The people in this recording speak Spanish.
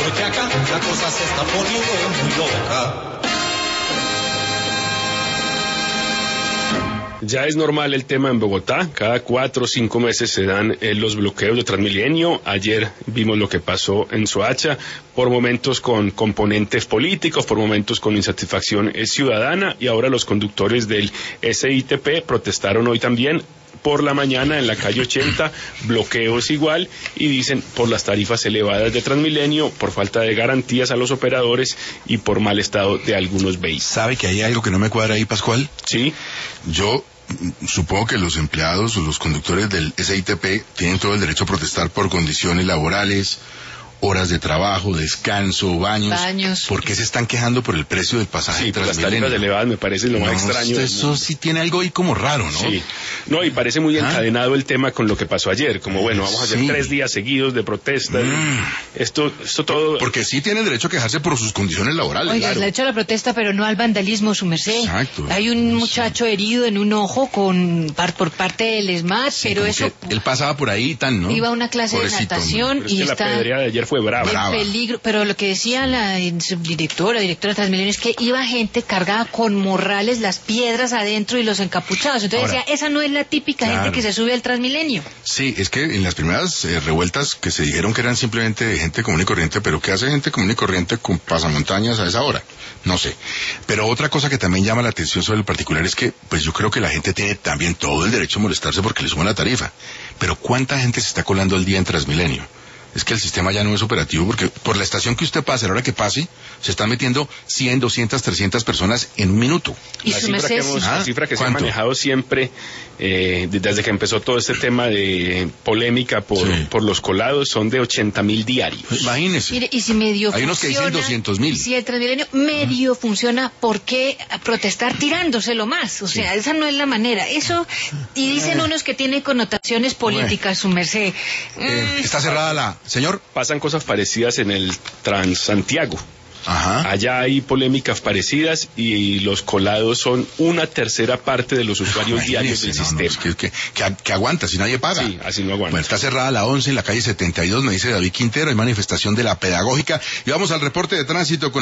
porque acá la cosa se está poniendo muy loca. Ya es normal el tema en Bogotá, cada 4 o 5 meses se dan los bloqueos de Transmilenio. Ayer vimos lo que pasó en Soacha, por momentos con componentes políticos, por momentos con insatisfacción ciudadana, y ahora los conductores del SITP protestaron hoy también por la mañana en la calle 80, bloqueos igual, y dicen por las tarifas elevadas de Transmilenio, por falta de garantías a los operadores y por mal estado de algunos vehículos. ¿Sabe que hay algo que no me cuadra ahí, Pascual? Sí. Yo supongo que los empleados o los conductores del SITP tienen todo el derecho a protestar por condiciones laborales, horas de trabajo, descanso, baños. ¿Por qué se están quejando por el precio del pasaje de Transmilenio? Las tarifas elevadas me parece lo más extraño. Eso sí tiene algo ahí como raro, ¿no? Sí. No, y parece muy encadenado el tema con lo que pasó ayer, como bueno, vamos a hacer 3 días seguidos de protesta. Esto todo... Porque sí tienen derecho a quejarse por sus condiciones laborales. Oiga, claro. le ha hecho la protesta, pero no al vandalismo, su merced. Exacto. Hay un muchacho herido en un ojo por parte del ESMAD, pero eso... Él pasaba por ahí y tan, ¿no? Iba a una clase Pobrecito, de natación y la pedreada de ayer fue brava. En peligro, pero lo que decía la directora de Transmilenio es que iba gente cargada con morrales, las piedras adentro y los encapuchados. Entonces decía, esa no es la típica gente que se sube al Transmilenio. Sí, es que en las primeras revueltas que se dijeron que eran simplemente gente común y corriente, pero ¿qué hace gente común y corriente con pasamontañas a esa hora? No sé. Pero otra cosa que también llama la atención sobre el particular es que, pues yo creo que la gente tiene también todo el derecho a molestarse porque le suban la tarifa. Pero ¿cuánta gente se está colando al día en Transmilenio? Es que el sistema ya no es operativo porque por la estación que usted pase, a la hora que pase, se están metiendo 100, 200, 300 personas en un minuto. ¿Y la cifra que se ha manejado siempre desde que empezó todo este tema de polémica por los colados son de 80.000 diarios. Imagínese. Mire, y si medio hay funciona, unos que dicen 200.000. Si el Transmilenio medio funciona, ¿por qué protestar tirándoselo más? O sea, esa no es la manera. Eso, y dicen unos que tiene connotaciones políticas, su merced. Está cerrada la... Señor. Pasan cosas parecidas en el Transantiago. Ajá. Allá hay polémicas parecidas y los colados son 1/3 parte de los usuarios diarios del sistema. Es que aguanta, si nadie paga. Sí, así no aguanta. Bueno, está cerrada la 11 en la calle 72, me dice David Quintero, hay manifestación de la pedagógica. Y vamos al reporte de tránsito con